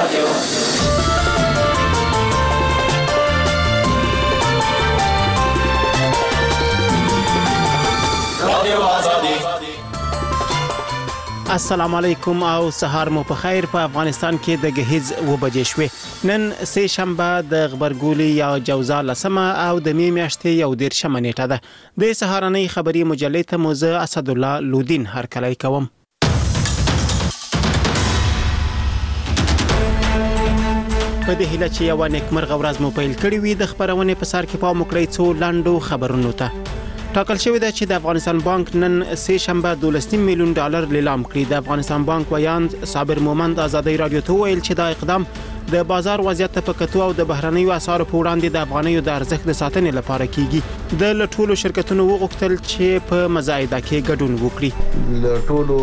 السلام علیکم او سهار مو په خیر. په افغانستان کې د گهیز و بجې شوې. نن سه شنبه د غبرګولي یا جوزا لسمه او د می میاشتې یو 13 نیټه ده. د سهارنۍ خبري مجلې ته موزه اسد الله لودین هرکلی کوم. په دې هیله چې یو نیکمرغه ورځ مو پیل کړی وي د خبرونه په سر کې پام وکړئ څو لاندو خبرونو ته. ټاکل شوی دی چې د افغانستان بانک نن سه شنبه $12 میلیون لیلام کړی. د افغانستان بانک ویاند صابر مومند ازادي رادیو ته ویل چې دا اقدام د بازار وضعیت په کتو او د بهرنیو اسعارو په وړاندې د افغانیو د ارزښت د ساتنې لپاره کیږي. د لټولو شرکتونو وغوښتل چې په مزایده کې ګډون وکړي. لټولو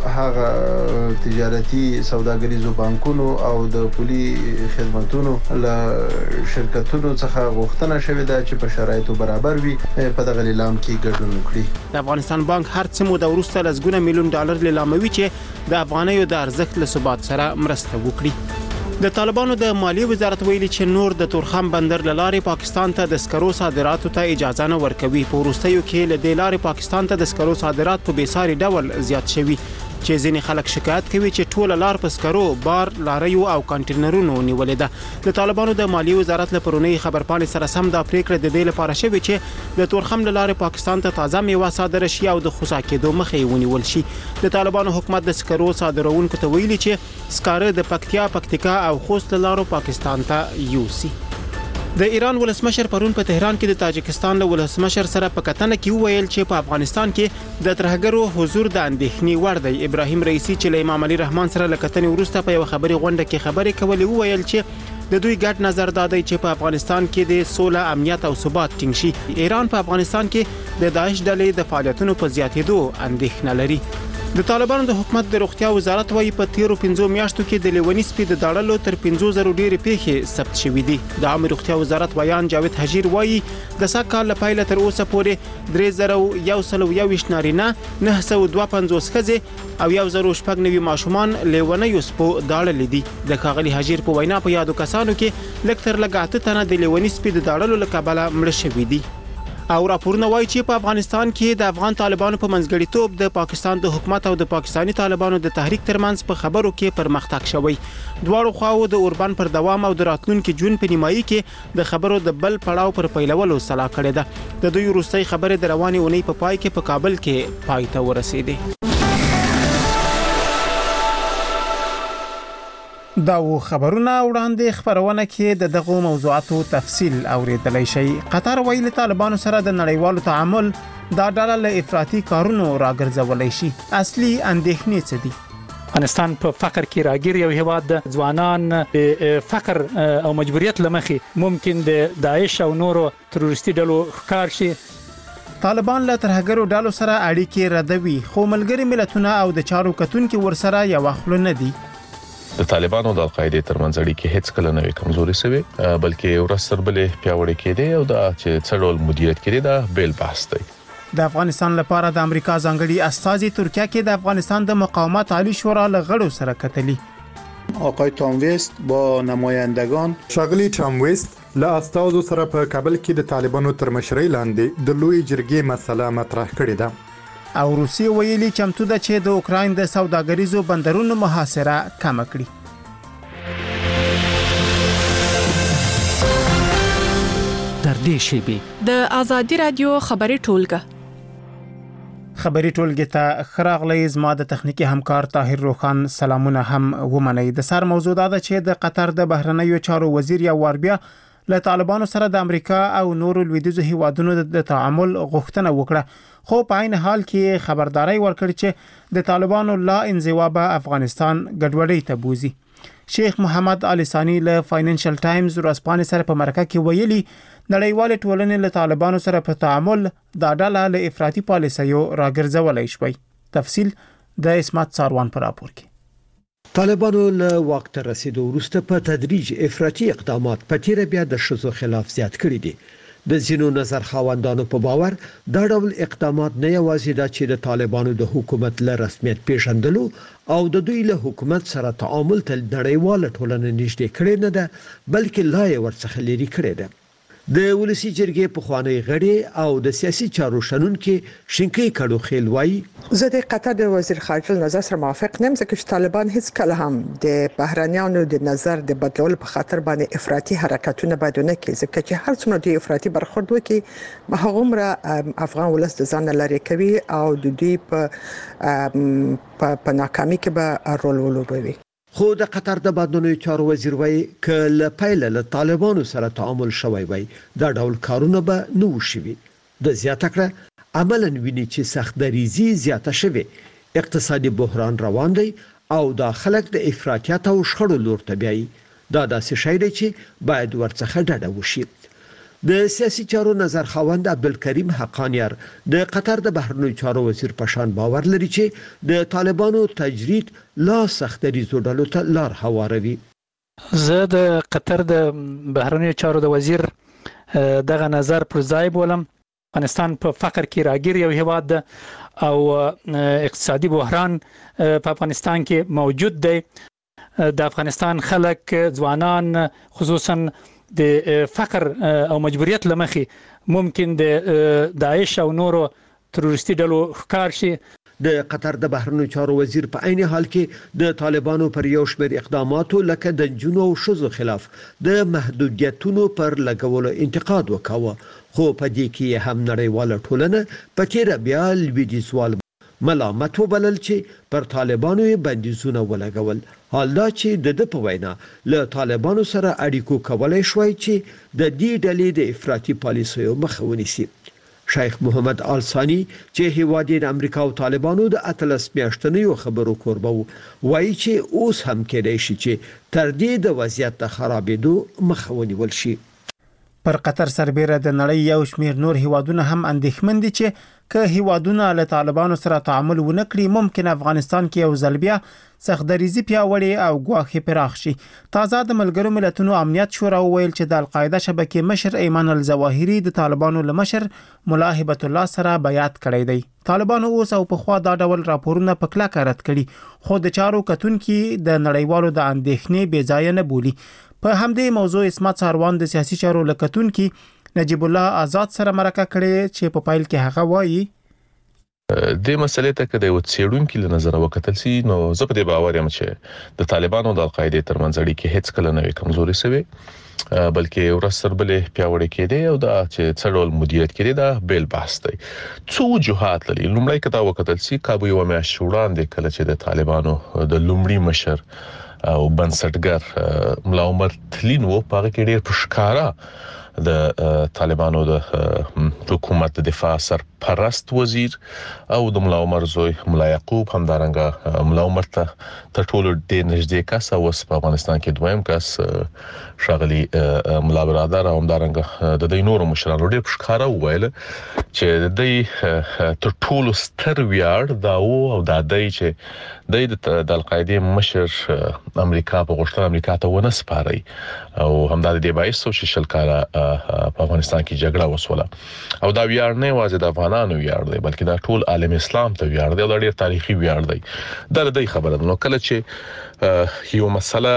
هغه تجارتي سوداګریزو بانکونو او د پولي خدماتونو له شرکتونو څخه غوښتنه شوې ده چې په شرایطو برابر وي په دغه لیلام کې ګډون وکړي. د افغانستان بانک هر څه مو د ورسته لسګونه میلیون لیلاموي چې د افغانیو د ارزښت له ثبات سره مرسته وکړي. د طالبانو د مالیې وزارت ویلي چې نور د تورخم بندر لارې پاکستان ته د سکرو صادراتو ته اجازه نه ورکوي. په وروستیو کې له دې لارې پاکستان ته د سکرو صادرات په بیساري ډول زیات شوي چې ځینې خلک شکایت کوي چې ټول لار په سکرو بار لاریو او کانټینرونو نیولې ده. د طالبانو د مالیې وزارت له پرونی خبرپاڼې سره سم د پریکړه د دې لپاره شوی چې د تورخم لارې پاکستان ته تازه میوه صادره شي او د خصا کېدو مخې ونیول شي. د طالبانو حکومت د سکرو صادرونکو ته ویلي چې سکاره د پکتیکا او خوست لارو پاکستان ته یوسي. د ایران ولسمشر پرون په تهران کې د تاجکستان له ولسمشر سره په کتنه کې وویل چې په افغانستان کې د ترهګرو حضور د اندېښنې وړ دی. ابراهیم رئیسی چې له امام علي رحمان سره له کتنې وروسته په یو خبري غونډه کې خبرې کولې وویل چې د دوی ګډ نظر دا دی چې په افغانستان کې د سوله، امنیت او ثبات ټینګ شي. ایران په افغانستان کې د داعش ډلې د فعالیتونو په زیاتېدو اندېښنه لري. د طالبانو د حکومت د روغتیا وزارت وايي په تیرو 5 میاشتو کې د لیونی سپي د داړلو تر 50,000 ډېرې پیښې ثبت شوې دي. د عامه روغتیا وزارت ویان جاوید حجیر وايي د سکهال له پیله تر اوسه پورې 3,121 نارینه، 952 ښځې او 1,096 ماشومان لیونیو سپو داړلې دي. د ښاغلي حجیر په وینا په یادو کسانو کې لږ تر لږه 8 تنه د لیونی سپي د داړلو له کبله مړه شوي دي. او راپورونه وایي چې په افغانستان کې د افغان طالبانو په منځګړیتوب د پاکستان د حکومت او د پاکستانی طالبانو د تحریک ترمنځ په خبرو کې پرمختګ شوی. دواړو خواو د اوربان پر دوام او د راتلونکي جون په نیمایي کې د خبرو د بل پړاو پر پیلولو سلا کړې ده. د دوی وروستۍ خبرې د رواني اونۍ په پای کې په کابل کې پای ته ورسېدې. دا و خبرونه وړاندې خبرونه کې د دغه موضوعاتو تفصیل اوریدلای شي. قطر ویلي طالبانو سره د نړیوالو تعامل دا ډله له افراطي کارونو راګرځولای شي. اصلي اندېښنې څه دي؟ افغانستان په فقر کې راګیر یو هیواد د ځوانان فقر او مجبوریت لمخې ممکن د داعش او نورو تروریستي ډلو ښکار شي. طالبان له ترهګرو ډلو سره اړیکې ردوي خو ملګري ملتونه او د چارو کتونکو ورسره یو خپل نه دي. د طالبانو د القاعده ترمنځ اړیکې هیڅ کله نه کمزوري شوي بلکې ورسره بلې پیاوړې کېدي او دا چې څړول مدیریت کړي دا بیل بحث دی. د افغانستان لپاره د امریکا ځانګړي استازي ترکیه کې د افغانستان د مقاومت عالی شورا له غړو سره کتلي. آقای تام ویست با نمایندگان شاغلی تام ویست له استازو سره په کابل کې د طالبانو تر مشرۍ لاندې د لوی جرګې مسله مطرح کړې ده. او روسي ویلي چمتو ده چې د اوکراین د سوداګریزو بندرونو محاصره کم کړي. در دې شیبه د ازادي رادیو خبري ټولګه خبري ټولګه ته خراغلی زما د تخنیکی همکار طاهر روخان سلامونه هم ومني. د سر موضوع دا ده چې د قطر د بهرنیو چارو وزیر یا واربیا له طالبانو سره د امریکا او نورو لویدیځو هیوادونو د تعامل غوښتنه وکړه خو په عین حال کې خبرداري ورکړي چې د طالبانو لا انزوا به افغانستان ګډوډۍ ته بوزي. شیخ محمد علي ثاني له فاینانشل ټایمز ورځپاڼې سره په مرکه کې ویلي نړیوال ټولنې له طالبانو سره په تعامل د ډله له افراطي پالیسیو راګرځولای شوی. تفصیل د اسمت ساروان پر راپور کې. طالبانو له وخت رسیدو وروسته په تدریج افراطي اقدامات په تیر بیا د شذو خلاف زیات کړی دي. د ځینو نظر خاوندانو په باور دا ډول اقدامات نه یوازې د چې د طالبانو د حکومت له رسمیت پیژندلو او د دوی له حکومت سره تعامل تل نړیواله ټولنه نږدې کړي نه ده بلکې لا یې ورڅخه لري کړي ده د ولسی جرګې په خوانی غړي او د سیاسي چارو شنونکو شینکي کډو خیل وای زه د قطر د وزیر خارجه نظر سره موافق نیم ځکه چې طالبان هیڅ کله هم د بهرانيانو د نظر د بدلولو په خاطر باندې افراطي حرکتونه بدونه کوي ځکه چې هر څومره د افراطي برخورد وکړي هغومره افغان ولس د ځان لري کوي او د دوی په ناکامي کې به رول ولوبوي خو د قطر د بادونو چارو وزیر وای ک لپایل له طالبانو سره تعامل شوی وای دا ډول کارونه به نو شوي د زیاته کړه عملاً ویني چې سخت دریزي زیاته شوي اقتصادي بحران روان دی او دا خلک د افراطیت او شخړو لور ته بیاي دا داسې شی دی چې باید ورڅخه ډډه وشي د سیاسي چارو نظر خواند عبدالکریم حقانیار د قطر د بهرنیو چارو وزیر پشان باور لري چې د طالبانو تجرید لا سختري زوډلو ته لار هواروي زه د قطر د بهرنیو چارو د وزیر دغه نظر پر ځای بولم افغانستان په فقر کې راګیر یو هیواد او اقتصادي بحران په افغانستان کې موجود دی د افغانستان خلک ځوانان خصوصا د فقر او مجبوریت لمخې ممکن د داعش او نورو تروریستي ډلو ښکار شي د قطر د بهرنیو چارو وزیر په عین حال کې د طالبانو پر یو شمېر اقداماتو لکه د جنو او شذو خلاف د محدودیتونو پر لګولو انتقاد وکاوه خو په دې کې هم نړیواله ټولنه په تیر بیا لویدیځوال ملامت وبلل چې پر طالبانو بندیزونه ولګول حال دا چې د په وینا له طالبانو سره اړیکو کولای شوی چې د دې ډلې د افراطي پالیسیو مخه ونیسي شیخ محمد آل ثانی چې هیواد د امریکا او طالبانو د اتلس میاشتنیو خبرو کوربه وایي چې اوس هم کېدای شي چې تر دې د وضعیت د خرابېدو مخه ونیول شي پر قطر سربېره د نړۍ یو شمېر نور هیوادونه هم اندېښمن دي چې که هیوادونه له طالبانو سره تعامل ونکړي ممکن افغانستان کې یو ځل بیا سختدریزي پیاوړې او ګواښ پراخ شي تازه د ملګرو ملتونو امنیت شورا ویل چې د القاعده شبکې مشر ایمان الظواهری د طالبانو له مشر مولا هبت الله سره بیعت کړی دی طالبانو اوس او په خوا دا ډول راپورونه په کلکه رد کړي خو د چارو کتونکو د نړیوالو د اندېښنې بې ځای نه بولي په همدې موضوع اسمت ساروان د سیاسي چارو لکتونکو نجیب الله آزاد سره مرکه کړي چې په پایل کې هغه وایي د مسلې ته کده یو څېړونکو له نظر وکتل سي نو زه په دې باور یم چې د طالبانو د القاعده ترمنځ اړیکې هیڅ کله نه کمزوري سوي بلکې ورسره بلې پیاوړې کېدې او دا چې څړول مدیریت کېدې دا بیل بحث دی څو وجوهات لري لومړی کدا وکتل سي کابو یو میاشت وړاندې کله چې د طالبانو د لومړي مشر او بنسټګر ملا عمر تلین وو پاره کې ډېر پښکارا د طالبانو د حکومت دفاع سرپرست وزیر او د ملا عمر زوی ملا یعقوب همدارنګه ملا عمر ته ټولو ډېر نږدې کس او په افغانستان کې دویم کس شاغلي ملا برادر او همدارنګه د دې نورو مشرانو ډېر پښکارا وویل چې د دې ټولو ستر ویاړ دا او دا د القاعده مشر امریکا په غوښتنه امریکا ته ونه سپاري او همدا د باعث چې شلکاره په افغانستان کې جګړه وسوله او دا ویاړ نه واځي د افغانانو ویاړ دی بلکې دا ټول عالم اسلام ته ویاړ دی او ډېر تاریخي ویاړ دی دا د خبره نو کله چې یو مسله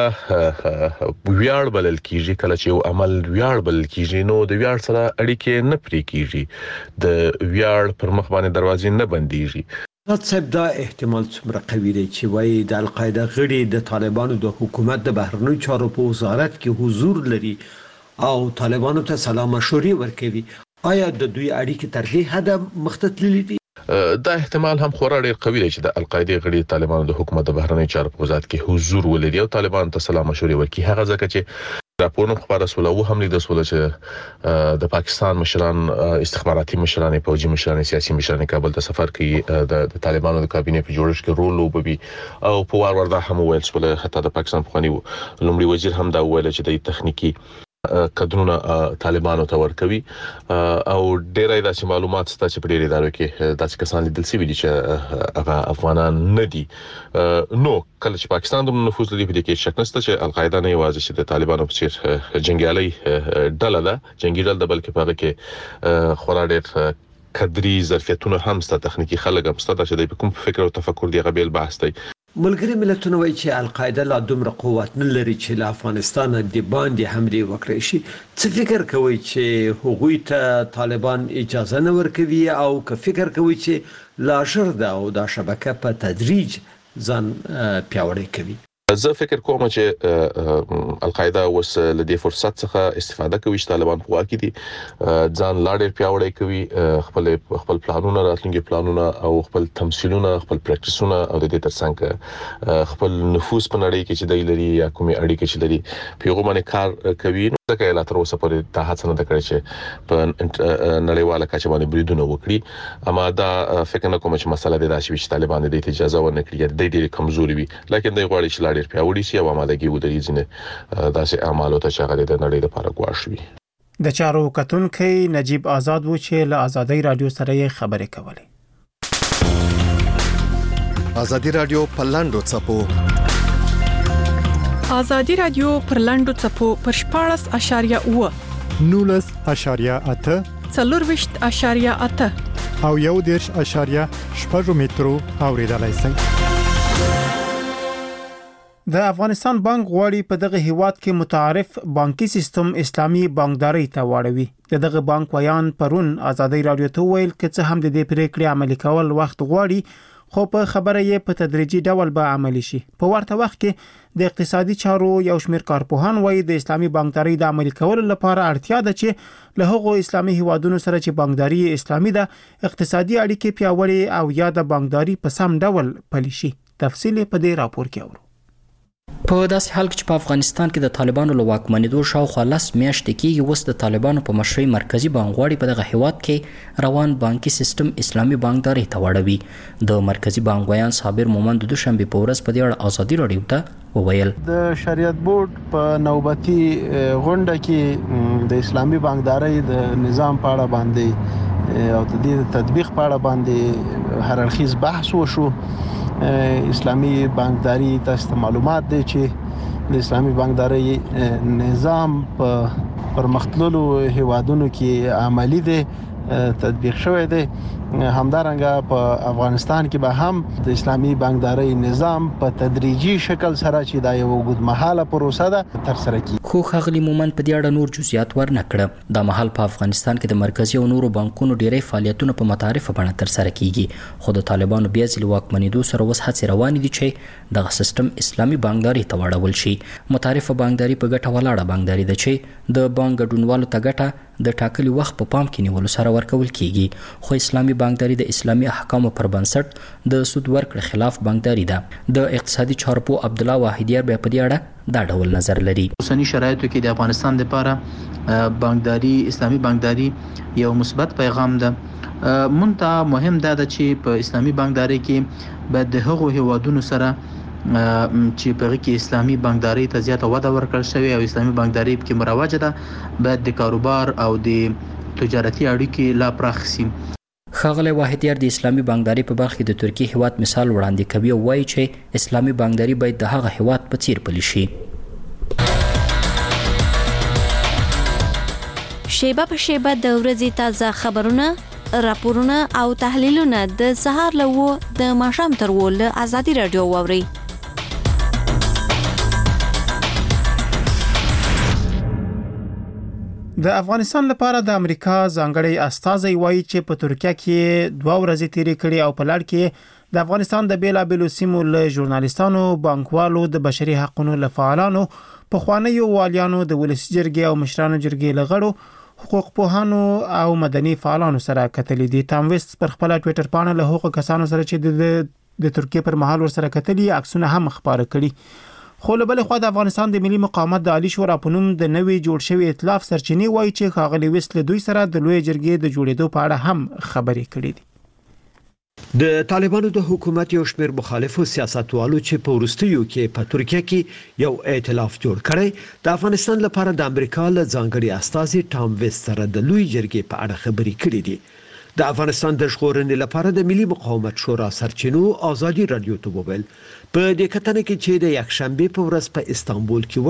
ویاړ بلل کیږي کله چې یو عمل ویاړ بلل کیږي نو د ویاړ سره اړیکې نه پرې کیږي د ویاړ پر مخ باندې دروازې نه بنديږي صاحب دا احتمال څومره قوي دی چې وایي د القاعده غړي د طالبانو د حکومت د بهرنیو چارو په وزارت کې حضور لري او طالبانو ته سلام مشورې ورکوي آیا د دوی اړیکې تر دې حد مختلفې دي دا احتمال هم خورا ډېر قوي دی چې د القاعده غړي طالبانو د حکومت د بهرنیو چارو په وزارت کې حضور ولري او طالبانو ته سلام مشورې ورکوي هغه ځکه چې راپورونه خبره سول او هم لیدل سول چې د پاکستان مشران استخباراتي مشران پوجي مشران سیاسي مشران کابل ته سفر کوي د طالبانو د کابینه په جوړښت کې رول لوبوي او په وار دا هم ویل سول حتی د پاکستان په خني لومړي وزیر هم دا ویل چې د تخنیکی کډونو طالبانو ته ورکوي او ډېرای داسې معلومات ستاسو چې په ډېر ادارو کې داسې کسان لیدل شوي دي چې هغه افغانان نه دي. نو کله چې پاکستان د نفوذ لري په دې کې شک نشته چې القاعده نه یوازې چې د طالبانو په څیر جنگیالي ډله ده جنگي ډله بلکې په هغه کې خورا ډېر کدري ظرفیتونه هم ست تخنیکی خلک هم ست چې د کوم فکر او تفکر دی غبیل بحث دی. ملګری ملتونه وایي چې القاعده لا دومره قوت نه لري چې له افغانستان د باندې حمله وکړي شي. څه فکر کوي چې هغوی ته طالبان اجازه نه ورکوي او که فکر کوي چې لا ژر ده او دا شبکه په تدریج ځان پیاوړی کوي؟ زه فکر کوم چې القاعده اوس له دې فرصت څخه استفاده کوي چې طالبان په واقع دي ځان لا ډېر پیاوړی کوي خپل پلانونه راتلونکي پلانونه او خپل تمثيلونه خپل پریکټیسونه او د دې ترڅنګ خپل نفوذ په نړۍ کې چې د لري یا کومي اړیکې چې لري په هغه باندې کار کوي. نو ځکه لا تر اوسه پورې دا هڅه نه کړې چې په نړیواله کچه باندې بریدونه وکړي. اما دا فکر نه کوم چې مسله د داسې چې طالبان د اجازه ورنکړي د ډېر کمزوري وي لکه د غواړي چې ډېر پیاوړي شي او آمادګي ودرې ځنه داسې اعمالو ته چې هغه د نړۍ لپاره ګواښ وي. د چارو کتونکي نجیب آزاد و چې له آزادۍ رادیو سره خبرې کولې. آزادۍ رادیو په لاندو چپو آزادۍ رادیو پر لاندو چپو پر 14.9 19.8 40.8 او 1.8 مترو اوریدلای شئ. د افغانستان بانک غواړي په دغه هیواد کې متعارف بانکي سیستم اسلامي بانکداري ته واړوي. دغه بانک ویان پرون آزادۍ رادیو ته ویل چې هم د دې پریکړې عملي کول وخت غواړي خو په خبره یې په تدریجي ډول به عملي شي. په ورته وخت کې د اقتصادي چارو یو شمېر کارپوهان وایي د اسلامي بانکداري د عملي کولو لپاره اړتیا ده چې له هغو اسلامي هیوادونو سره چې بانکداري اسلامي ده اقتصادي اړیکې پیاوړې او یا د بانکداري په سم ډول پلي شي. تفصیل په دې راپور کې اورو. په داسې حال کې چې په افغانستان کې د طالبانو له واکمنېدو شاوخوا 10 میاشتې کېږي اوس د طالبانو په مشرۍ مرکزی بانک غواړي په دغه هیواد کې روان بانکي سیستم اسلامي بانکداري ته واړوي. د مرکزی بانک ویان صابر مومند د دوشنبه په ورځ په دې اړه آزادۍ رادیو ته وویل. د شریعت بورډ په نوبتي غونډه کې د اسلامي بانکداري د نظام په اړه باندې او د دې تطبیق په اړه باندې هر اړخیز بحث وشو. اسلامي بانکداري تاسو معلومات دي چې د اسلامي بانکداري نظام په پرمختللو هیوادونو کې عملی دي تطبیق شوی دی. همدارنګه په افغانستان کې به هم د اسلامي بانکداري نظام په تدریجي شکل سره چې دا یو اوږدمهاله پروسه ده تر سره کیږي. خو خغلی مومن په دې اړه نور جزئیات ورنکړه. د محل په افغانستان کې د مرکزی او نورو بانکونو ډیری فعالیتونه په متعارفه بڼه تر سره کیږي. خو د طالبانو بیا ځل واکمنېدو سره اوس هڅې روانې دي چې دغه سیستم اسلامي بانکداري ته واړول شي. متعارفه بانکداري په ګټه ولاړه بانکداري ده چې د بانک ګډونوالو ته ګټه د ټاکلي وخت په پام کې نیولو سره ورکول کیږي. خو اسلامي بانکداري د اسلامي احکامو پر بنسټ د سود ورکړې خلاف بانکداري ده. د اقتصادي چارپو عبد الله واحدیار به په دې اړه دا ډول نظر لري. اوسنی شرایطو کې د افغانستان لپاره بانکداري اسلامي بانکداري یو مثبت پیغام ده. مونږ مهم ده چې په اسلامي بانکداري کې به د هغو هیوادونو سره چې په کې اسلامي بانکداري ته زیاته وده ورکړل شوی او اسلامي بانکداري کې مروجه ده باید د کاروبار او د تجارتي اړیکې لا پراخ شي. خغلی واحدیار د اسلامي بانکداري په برخه کې د ترکیه هیواد مثال وړاندې کوي او وایي چې اسلامي بانکداري باید د هغه هیواد په څیر پلي شي. شیبه په شیبه د ورځې تازه خبرونه، راپورونه او تحلیلونه د سهار له د ماښام تر ول آزادۍ رادیو واوري. د افغانستان لپاره د امریکا ځانګړی استازی وایي چې په ترکیه کې 2 ورځې تیرې کړې او په لړ کې د افغانستان د بیلابېلو سیمو له ژورنالیستانو، بانکوالو، د بشري حقوقو له فعالانو، پخوانیو والیانو، د ولسي جرګې او مشرانو جرګې لغړو، حقوق پوهانو او مدني فعالانو سره کتلې دي. ټام ویست پر خپل ټوئیټر باندې له هغو کسانو سره چې د ترکیه پر مهال ور سره کتلې عکسونه هم خبره کړي. خو له بل خوا د افغانستان د ملي مقاومت د عالی شورا په نوم د نوي جوړ شوی ائتلاف سرچینې وایي چې ښاغلي ویست له دوی سره د لوی جرګې د جوړېدو په اړه هم خبرې کړې دي. د طالبانو د حکومت یو شمېر مخالفو سیاستوالو چې په وروستیو کې په ترکیه کې یو ائتلاف جوړ کړی د افغانستان لپاره د امریکا له ځانګړي استازي ټام ویست سره د لوی جرګې په اړه خبرې کړې دي د افغانستان د ژغورنې لپاره د ملي مقاومت شورا سرچینو ازادي رادیو ته وویل په دې کتنه کې چې د یکشنبه په ورځ په استانبول کې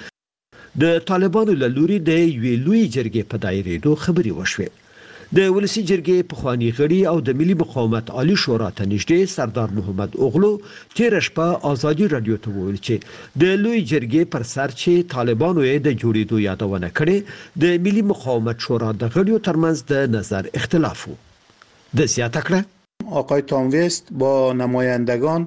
وشوه د طالبانو له لوري د یوې لوی جرګې په دایرېدو خبرې وشوه د ولسی جرګې په خواني غړي او د ملي مقاومت عالی شورا ته نږدې سردار محمد اوغلو تیر شپه ازادي رادیو ته وویل چې د لوی جرګې پر سر چې طالبانو یې د جوړېدو یادونه کړې د ملي مقاومت شورا د غړیو ترمنځ د نظر اختلاف وو د زیاته کړه آقای تام ویست با نمایندگان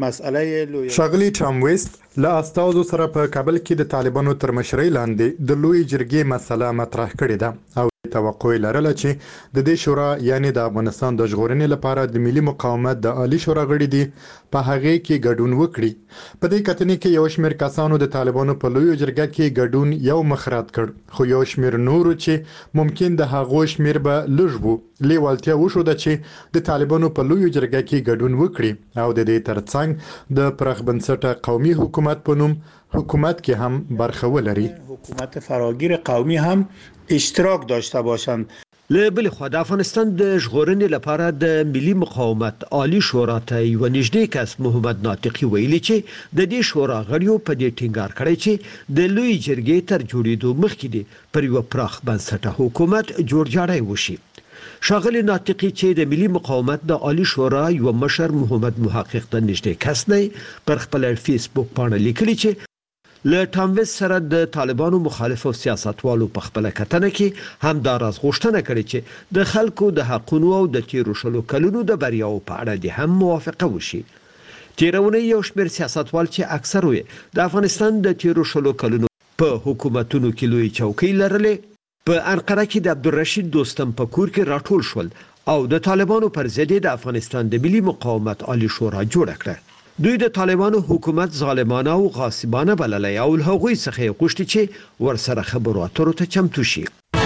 مسئله شاغلی ټام ویست له استازو سره په کابل کې د طالبانو تر مشرۍ لاندې د لوی جرګې مسله مطرح کړې ده او توقع لرله چې د دې شورا یعنی د افغانستان د ژغورنې لپاره د ملي مقاومت د عالی شورا غړي دي په هغه کې ګډون وکړي په دې کتنې کې یو شمېر کسانو د طالبانو په لوی جرګه کې ګډون یو مخرات کړ خو یو شمېر نورو چې ممکن د هغو شمېر به لږ وو لیوالتیا وشو چې د طالبانو په لوی جرګه کې ګډون وکړي او د دې ترڅنګ د پرخ بنسټه قومي حکومت په نوم حکومت کې هم برخه ولري حکومت فراگیر قومی هم اشتراک داشته باشند له بل خوا د افغانستان د ژغورنې لپاره د ملي مقاومت عالی شورا ته یو نږدې کس محمد ناطقي ویلي چې د دې شورا غړیو په دې ټینګار کړی چې د لوی جرګې تر جوړېدو مخکې د پر یو پراخ بنسټه حکومت جوړجاړی وشي شاغلی ناطقي چې د ملي مقاومت د عالی شورا یو مشر محمد محقق د نږدې کس نه پر خپل فیسبوک باندې لیکلي چې له ټام ویست سره د طالبانو مخالف او سیاستوالو په خپل کتنه کې هم دا راز غوښتنه کړې چې د خلکو د حقونو او د تیرو شلو کلونو د بریاو په اړه د هم موافقه وشي تیرونه یو شمېر سیاستوال چې اکثر وي د افغانستان د تیرو شلو کلونو په حکومتونو کې لوی چوکۍ لرلې په انقره کې د عبدالرشید دوستم په کور کې راټول شول او د طالبانو پر ضد د افغانستان د ملي مقاومت عالی شورا جوړ کړه دوی د طالبانو حکومت ظالمانه او غاصبانه بللی او له هغوی څخه غوښتي چې ورسره خبرو اترو ته چمتو شي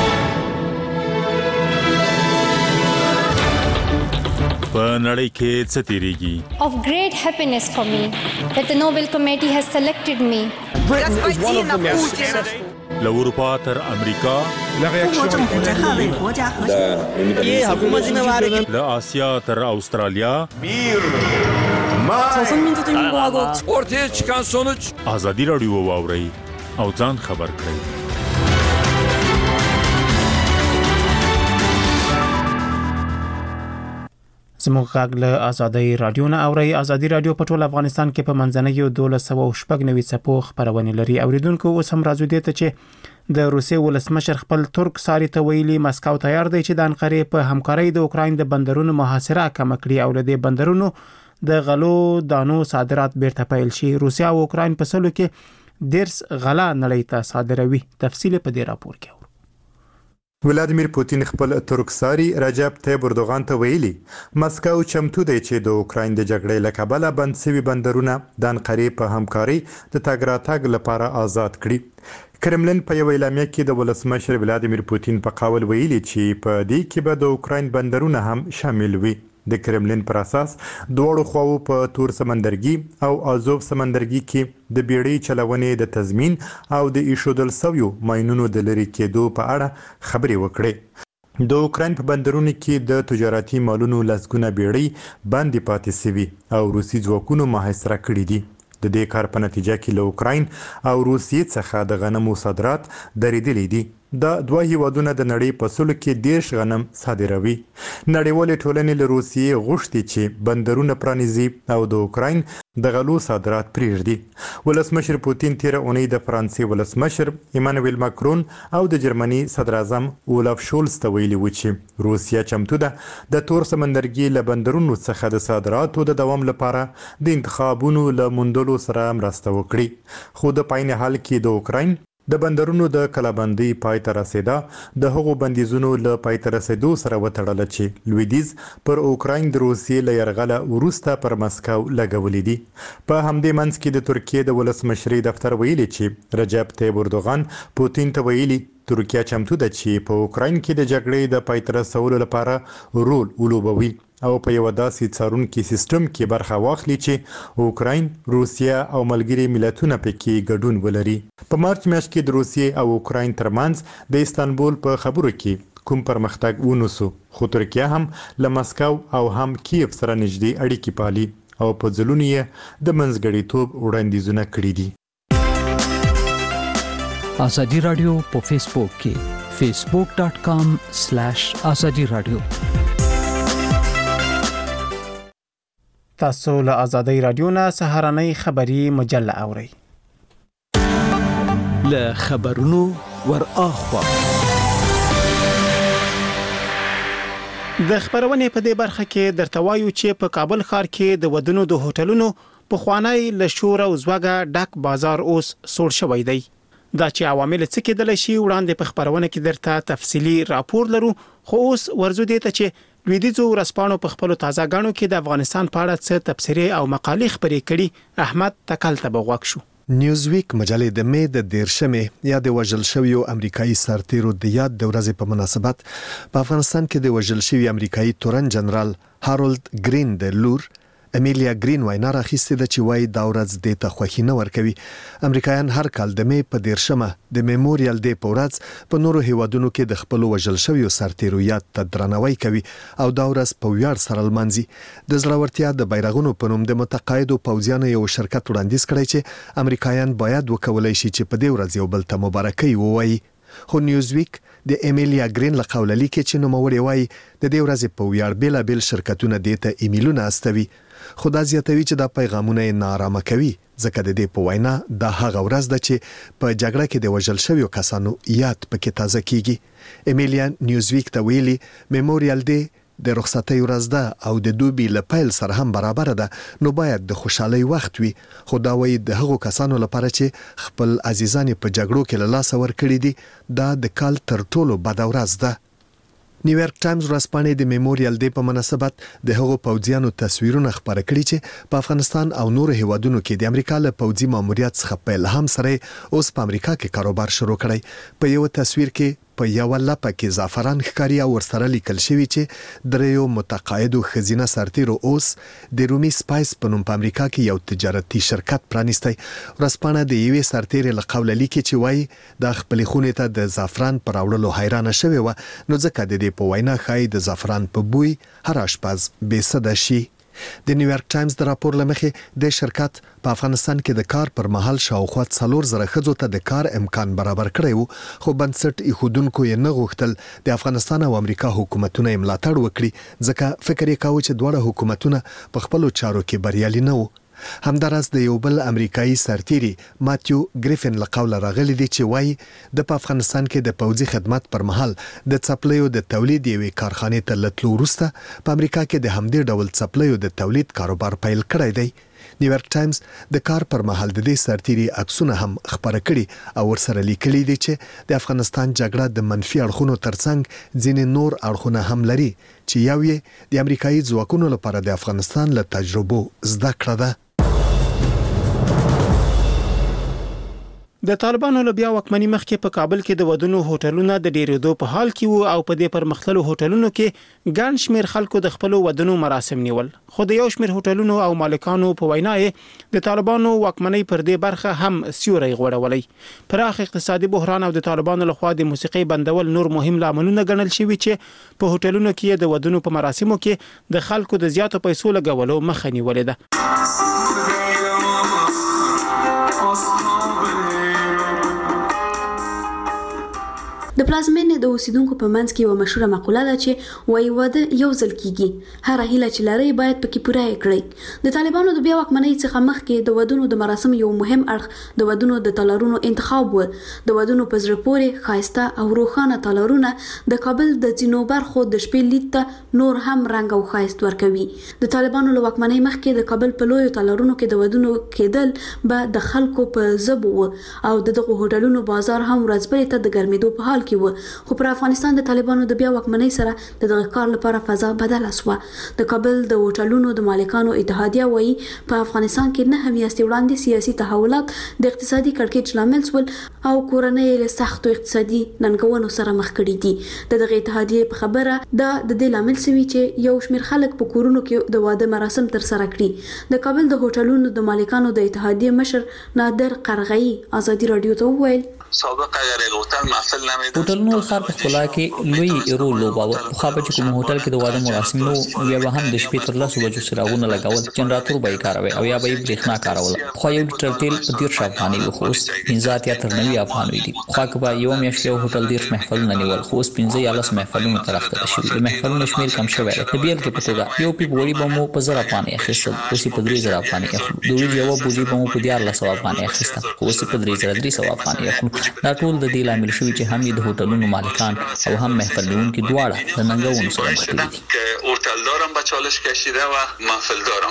په نړۍ کې څه تیریږي Of great happiness for me that the Nobel Committee has selected me. له اروپا تر امریکا له آسیا تر استرالیا ortaya çıkan sonuç ازادي رادیو واوري او ځان خبر کړئ زموږ غږ له ازادي رادیو نه اوري ازادي رادیو په ټول افغانستان کې په منځنوي 1290 څپو خبرونه لري اوریدونکو اوس هم راځو دي ته چې د روسیې ولسمشر خپل ترک ساري ته ویلي مسکو تیار دی چې د انقره په همکارۍ د اوکراین د بندرونو محاصره کم کړي او د بندرونو د غلو دانو صادرات بیرته پیل شي روسیا او اوکراین په سلو کې درس غلا نړۍ ته صادروي تفصیل په دې راپور کې ولادیمیر پوتین خپل ترکساري رجب طیب اردوغان ته ویلي مسکو چمتو دی چې د اوکراین د جګړې له کبله بند شوي بندرونه د انقرې په همکاري د تګ راتګ لپاره آزاد کړي کرملین په یو اعلامیه کې د ولسمشر ولادیمیر پوتین په قول ویلي چې په دې کې به د اوکراین بندرونه هم شامل وي د کرملین پر اساس دوړو خواو په تور سمندرګي او آزوف سمندرګي کې د بیړۍ چلونې د تضمین او د ایښودل شویو ماینونو د لرې کېدو په اړه خبرې وکړې د اوکراین په بندرونو کې د تجارتي مالونو لسګونه بیړۍ باندې پاتې شوي او روسي ځواکونو محاصره کړي دي د دې کار په نتیجه کې له اوکراین او روسیې څخه د غنمو صادرات درېدلي دي دا دوه هیوادونه د نړۍ په سلو کې 10 غنم صادروي نړیوالې ټولنې له روسیې غوښتي چې بندرونه پرانیزي او د اوکراین د غلو صادرات پریږدي ولسمشر پوتین تیر اونۍ د فرانسې ولسمشر ایمانوئل ماکرون او د جرمني صدر اعظم اولاف شولز ته ویلي و چې روسیا چمتو ده د تور سمندرګي له بندرونو څخه د صادراتو د دوام لپاره د انتخابونو له موندلو سره مرسته وکړي خو د پاین حال کې د اوکراین د بندرونو د کلابندۍ پای ته رسیدا د هغو بندیزونو له پای ته رسیدو سره وتړل چې لویدیز پر اوکراین د روسیې له یرغله وروسته پر مسکو لګولې دي په همدې منځ کې د ترکیې د ولسمشرۍ دفتر ویلي چې رجب طیب اردوغان پوتین ته ویلي ترکیه چمتو ده چې په اوکراین کې د جګړې د پای ته رسولو لپاره رول ولوبوي او په یو داسې څارونکي سیستم کې برخه واخلي چې اوکراین، روسیا او ملګري ملتونه پکې ګډون ولري. په مارچ میاشت کې د روسیې او اوکراین ترمنځ د استانبول په خبرو کې کوم پرمختګ ونوسو، خو ترکیه هم له مسکو او هم کیف سره نږدې اړیکې پالي او په ځلونو یې د منځګړیتوب وړاندیزونه کړي دي. ازادي رادیو په فیسبوک کې facebook.com/azadi radio. تاسو له ازادي رادیو نه سهارنۍ خبری مجله اورئ. له خبرونو ور اخوا د خبرونې په دې برخه کې درته وایو چې په کابل ښار کې د ودونو د هوټلونو په خوانی له شور او زوګه ډک بازار اوس سوړ شوی دی. دا چې عوامل څه کېدل شي وړاندې په خبرونه کې درته تفصيلي راپور لرو، خو اوس ورزو دي ته چې لویدیځو ورسپانو په خپل تازه غاڼو کې د افغانستان په اړه څه تبصرې او مقالې خبرې کړي. احمد تکل ته بغوښ شو. نیوزویک مجلې د مې د 13مې یا د وژل شویو امریکایي سرتیرو د یاد د ورځې په مناسبت په افغانستان کې د وژل شوی امریکایي تورن جنرال هارولد گرین د لور امیلیا گرین وینا راخیستې ده چې وایي دا ورځ د ته خوښي نه ورکوي. امریکایان هر کال د مې په 13مه د میموریال ډے په ورځ په نورو هیوادونو کې د خپل وژل شویو سرتیرو یاد ته درناوی کوي او دا ورځ په ویاړ سره لمانځي. د زړورتیا د بیرغونو په نوم د متقاعدو پوځیانو یو شرکت وړاندیز کړی چې امریکایان باید وکولای شي چې په دې ورځ یو بل ته مبارکي ووایي. خو نیوزویک د امیلیا گرین له قوله لیکي چې نوموړی وایي د دې ورځې په ویاړ بیلابل شرکتونه دې ته ایمیلونه استوي، خو دا زیاتوي چې دا پیغامونه یې نارامه کوي ځکه د دې په وینا دا هغه ورځ ده چې په جګړه کې د وژل شویو کسانو یاد پکې تازه کیږي. امیلیا نیوزویک ته ویلي میموریال ډے د رخصتۍ ورځ ده او د دوبي له پیل سره هم برابر ده، نو باید د خوشحالۍ وخت وي. خو دا وایي د هغو کسانو لپاره چې خپل عزیزان په جګړو کې له لاسه ورکړي دي دا د کال تر ټولو بده ورځ ده. نیویارک ټایمز ورځپاڼې د میموریال ډے په مناسبت د هغو پوځیانو تصویرونه خپاره کړي چې په افغانستان او نورو هیوادونو کې د امریکا له پوځي ماموریت څخه په الهام سره اوس په امریکا کې کاروبار شروع کړی. په یو تصویر کې په یو لپه کې زعفران ښکاري او ورسره لیکل شوی چې دریو متقاعدو خزینه سرتیرو اوس د رومي سپایس په نوم په امریکا کې یو تجارتي شرکت پرانیستی. ورځپاڼه د یوې سرتیرې له قوله لیکي چې وایي د خپلې خونې ته د زعفران پر راوړلو حیرانه شوې وه، نو ځکه د دې په وینا ښایي د زعفران په بوی هر اشپز بې سده شي. د نیویارک ټایمز د راپور لمخې د شرکت په افغانستان کې د کار پر مهال شاوخوا 4000 ښځو ته د کار امکان برابر کړی وو، خو بنسټ ایښودونکو یې نه غوښتل د افغانستان او امریکا حکومتونه یې ملاتړ وکړي ځکه فکر یې کاوه چې دواړه حکومتونه په خپلو چارو کې بریالي نه وو. همداراز د یو بل امریکایي سرتیري ماتیو گریفن له قوله راغلی دی چې وایي د په افغانستان کې د پوځي خدمت پر مهال د څپلیو د تولید یوې کارخانې ته له تلو وروسته په امریکا کې د همدې ډول څپلیو د تولید کاروبار پیل کړی دی. نیویارک ټایمز د کار پر مهال د دې سرتیري عکسونه هم خبره کړي او ورسره لیکلي دي چې د افغانستان جګړه د منفي اړخونو ترڅنګ ځینې نور اړخونه هم لري چې یو یې د امریکایي ځواکونو لپاره د افغانستان له تجربو زده کړه ده. د طالبانو له بیا واکمنۍ مخکې په کابل کې د ودونو هوټلونه د ډیرېدو په حال کې وو او په دې پرمختللو هوټلونو کې ګڼ شمېر خلکو د خپل ودونو مراسم نیول، خو د یو شمېر هوټلونو او مالکانو په وینا د طالبانو واکمنۍ پر دې برخه هم سیوري غوړولې. پراخ اقتصادي بحران او د طالبانو لخوا د موسیقي بندول نور مهم لاملونه ګڼل شوي چې په هوټلونو کې د ودونو په مراسمو کې د خلکو د زیاتو پیسو لګولو مخه نیولې ده. د پلازمینې د اوسیدونکو په منځ کې یو مشهوره مقوله ده چې وایي واده یو ځل کیږي، هر هیله چې لري باید پکې پوره کړئ. د طالبانو د بیا واکمنۍ څخه مخکې د ودونو د مراسم یو مهم اړخ د ودونو د تالارونو انتخاب و. د ودونو په زړه پورې ښایسته او روښانه تالارونه د کابل د ځینو برخو د شپې لید ته نور هم رنګ او ښایست ورکوي. د طالبانو له واکمنۍ مخکې د کابل په لویو تالارونو کې د ودونو کېدل به د خلکو په ژبو و او دغه هوټلونو بازار هم ورځپاڼې ته د ګرمېدو په حال کال کې و خو پر افغانستان د طالبانو د بیا واکمنۍ سره د دغه کار لپاره فضا بدله شوه. د کابل د هوټلونو د مالکانو اتحادیه وایي په افغانستان کې نه میاشتې وړاندې سیاسي تحولات د اقتصادي کړکېچ لامل شول او کورنۍ له سختو اقتصادي ننګونو سره مخ کړي دي. دغه اتحادیه په خبره دا د دې لامل شوی چې یو شمېر خلک په کورونو کې د واده مراسم تر سره کړي. د کابل د هوټلونو د مالکانو د اتحادیه مشر نادر قرغی ازادي رادیو ته وویل سابقه غیر هوټل محفل نامیده هوټلونو خار په خلا کې لوی رول لوباوه. خو به چې کوم هوټل کې د واده مراسم نو بیا به هم د شپې تر 10 بجو څراغونه لګول، جنراتور به کاروي او یا به برېښنا کارول. خو یو لیټر تیل په 10 افغانۍ و، خو 15 یا تر 90 افغانۍ دي. خو که به یو میاشت یو هوټل 10 محفلونه نیول، خو 15 یا 10 محفلونه ترخته شي. د محفلونو شمیر کم شوی دی. د بیل کې په توګه یو پیپ وړي به مو په 1000 افغانۍ اخیستل، اوس په 3000 افغانۍ اخلو. د ورځې یو بوجي به مو په 1400 افغانۍ اخیسته، اوس په 3300 افغانۍ اخلو. دا ټول د دې لامل شوی چې هم د هوټلونو مالکان او هم محفلونکي دواړه د ننګونو سره مخ دي. هوټل دارم به چالش کشیده و محفل دارم.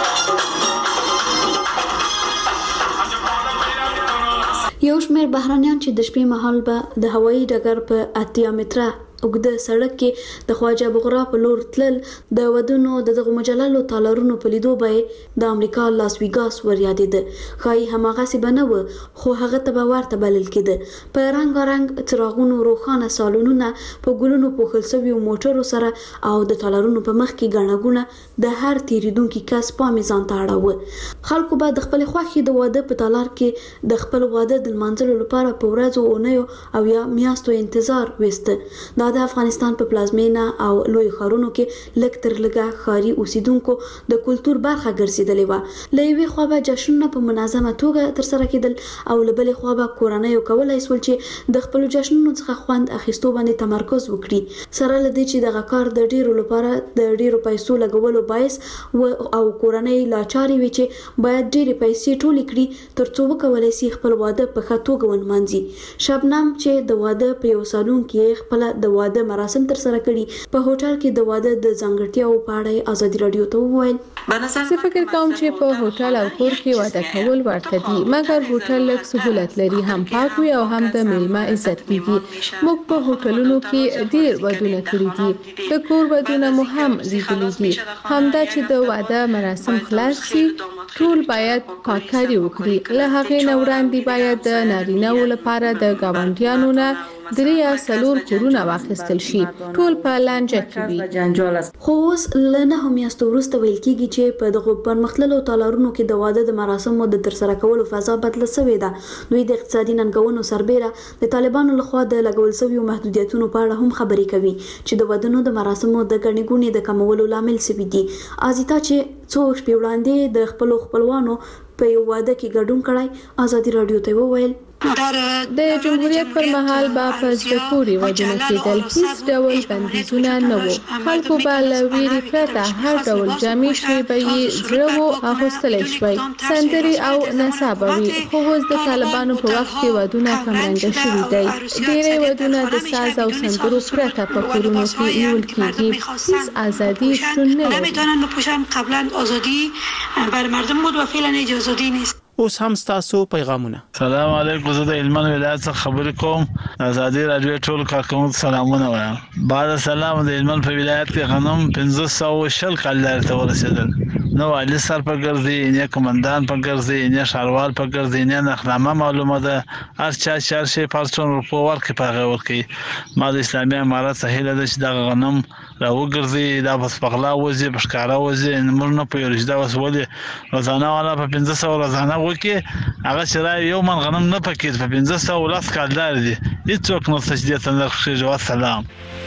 یو شمېر بهرانيان چې د شپې مهال به د هوایي ډګر په 8 متره وګړه سړک کې د خواجه بغرا په لور تلل د ودونو دغه مجللو تالارونو په لیدو به د امریکا لاس ویګاس ور یادېده. خای هماغه سی بنو خو هغه ته به ورته بلل کېده. په رنگارنګ څراغونو روښانه سالونونه په ګلونو پوښل شوی موټرو سره او د تالارونو په مخ کې غړنګونه د هر تیریدونکو کس په میزان تاړه. خلکو به د خپل خوخي د واده په تالار کې د خپل واده د منځلو لپاره په ورځو اونیو او یا میاشتو انتظار وسته. د افغانستان په پلازمینه او لوی ښارونو کې لږ تر لږه ښاري اوسیدونکو د کلچر برخه ګرځیدلې و. له یوې خوا به جشنونه په منظمه توګه تر سره کېدل او له بلې خوا به کورنۍ کولای شول چې د خپل جشنونو څخه خوند اخیستو باندې تمرکز وکړي. سره لدې چې دغه کار د ډیرو لپاره د ډیرو پیسو لګولو باعث او کورنۍ لاچاري وي چې باید ډیرې پیسې ټولې کړي ترڅو وکولای شي خپل واده په ښه توګه ونمانځي. شبنم چې د واده په یو سالون کې خپل د واده مراسم تر سره کړي په هوټل کې د واده د ځانګړتیاو په اړه ازادي رادیو ته وویل زه فکر کوم چې په هوټل او کور کې واده کول ورته دي، مګر هوټل لږ سہولت لري، هم پاک وي او هم د میلمه عزت کیږي. موږ په هوټلونو کې ډیر ودونه کړي دي، د کور ودونه مو هم لیدلي دي. همدا چې د واده مراسم خلاص شي ټول باید پاککاري وکړي. له هغې نه وړاندې باید د نارینه‌و لپاره د ګاونډیانو نه 3 یا 4 کورونه واخیستل شي، ټول په لانجه کې وي. خو اوس له 9 میاشتو وروسته ویل کېږي چې په دغه پرمختللو تالارونو کې د واده د مراسمو د ترسره کولو فضا بدله شوې ده. دوی د اقتصادي ننګونو سربېره د طالبانو لخوا د لګول شویو محدودیتونو په اړه هم خبرې کوي چې د ودونو د مراسمو د ګڼې ګوڼې د کمولو لامل شوي دي. ازیتا چې څو شپې وړاندې د خپلوانو په یو واده کې ګډون کړی ازادي رادیو ته وویل د جمهوریت پر مهال به په زړه پورې ودونه کېدل، هیڅ ډول بندیزونه نه وو. خلکو به له ویرې پرته هر ډول جامې چې به یې زړه وو اغوستلی شوی، سندرې او نڅا به وي. خو اوس د طالبانو په وخت کې ودونه کمرنګه شوي دی. ډېری ودونه د ساز او سندرو پرته په کورونو کې نیول کېږي. هیڅ ازادي شتون نه لري. بر مردم بود و فعلا اجازه نیست. اوس هم تاسو پیغامونه. سلام علیکم، زه د هلمند ولایت څخه خبرې کوم. ازادي رادیو ټول کارکونکو سلامونه وایم. بعد سلام د هلمند په ولایت کې غنم 1540 کال لري ته ورسېدل. نو علي سر په ګرځي، نه کمانډان په ګرځي، نه شاروال په ګرځي، نه نخنامه معلومه ده. هر چا شي پارچون په ورکه په ورکه. ما د اسلامي امارات سهیله ده چې د غنم راوګرځي، دا بس پغلا وځي، بشکارا وځي، موږ نه پوهیږو دا وسولې روزانه والا په 1500 روزانه وکي. هغه شرای یو من غنم نه پکې په 1510 کال دي. هیڅوک نو سجدي ته نه خوشي جواب. سلام.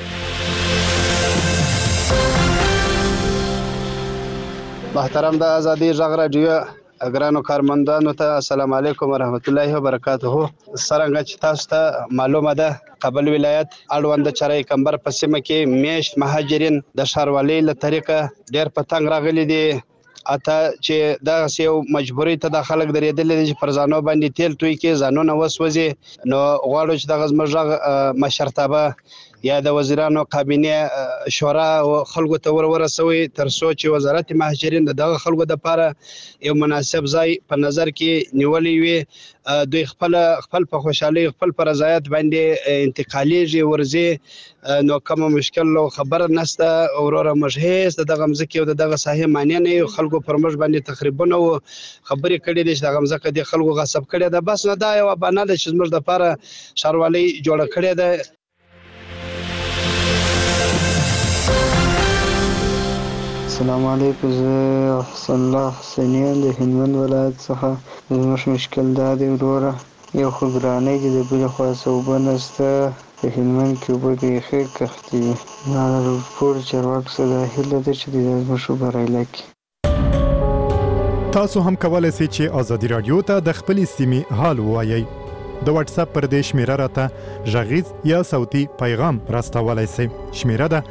محترم د ازادي غږ رادیو اګرانو کارمندانو ته السلام علیکم ورحمت الله وبرکاته. څنګه چې تاسو ته معلومه ده کابل ولایت اړوند چرای کمبر په سیمه کې میشت مهاجرین د ښاروالۍ له طریقه ډېر پتنګ راغلي دي. اته چې دا یو مجبوري ته د خلک درېدل دي چې پر ځانو باندې تیل توی کې ځانونه وسوځي. نو غواړو چې د غزمرغ مشرتابه یا د وزیرانو کابینه شورا او خلکو ته ورسوي تر څو چې وزارت مهاجرین دغه خلکو د لپاره یو مناسب ځای په نظر کې نیولې وي دوی خپل په خوشحالي خپل پر رضایت باندې انتقالیږي ورځي نو کوم مشکل او خبر نشته اوروره مجهز دغه مزکی او دغه صحیح معنی نه خلکو پر مج باندې تقریبا خبرې کړي دي چې دغه مزکه د خلکو غصب کړي ده بس نه دا یو بنا ده چې موږ د لپاره شاروالي جوړ کړي ده. السلام علیکم زه حسن الله حسینیان د هلمند ولایت څخه زموږ مشکل دا دی وروره یو خو ګرانۍ چې د بلې خوا څه اوبه نشته په هلمند کې اوبه بیخي کښتې وي دا د روډپور چارواکو څخه دا هیله ده چې دا زموږ بریالی کړي. تاسو هم کولای شئ چې ازادي رادیو ته د خپلې سیمې حال ووایئ. د واتس اپ پر دې شمیره راته غږیز یا صوتي پیغام راستولی شئ. شمیره ده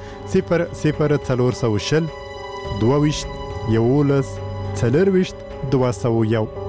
00420 22 11 24 201.